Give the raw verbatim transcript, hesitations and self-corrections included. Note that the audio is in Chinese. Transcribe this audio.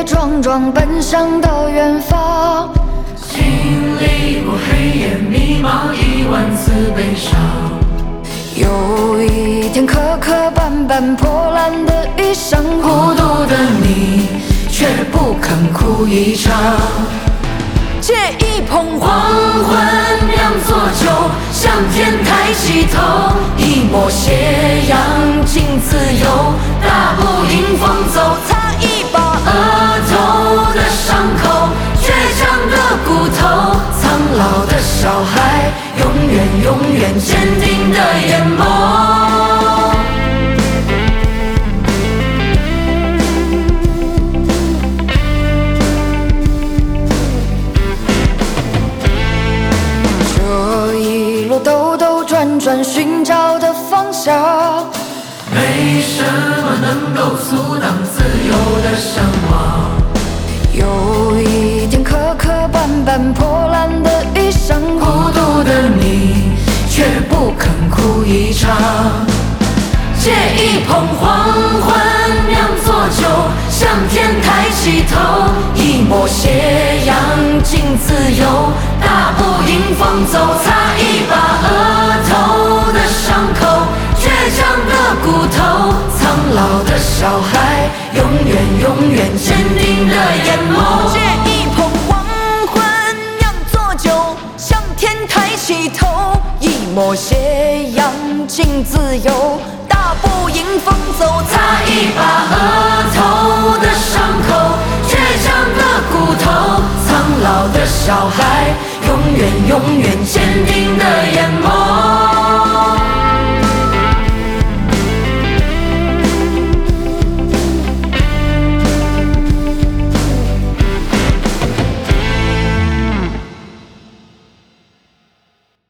撞撞奔向的远方。 经历过黑夜迷茫，一万次悲伤。 有一天磕磕绊绊破烂的衣裳， 孤独的你却不肯哭一场。 借一捧黄昏酿作酒，向天抬起头，一抹斜阳尽自由，大步迎风走， 擦一把额头的伤口，倔强的骨头，苍老的小孩，永远永远坚定的眼眸。 兜兜转转寻找的方向， 没什么能够阻挡自由的向往。 有一天磕磕绊绊破烂的衣裳， 孤独的你却不肯哭一场。借一捧黄昏酿作酒，向天抬起头，一抹斜阳尽自由，大步迎风走，擦一把额头的伤口，倔强的骨头，苍老的小孩，永远永远坚定的眼眸。 借一捧黄昏酿作酒，向天抬起头，一抹斜阳尽自由，大步迎风走， 擦一把额头的伤口，倔强的骨头，苍老的小孩，永远永远坚定的眼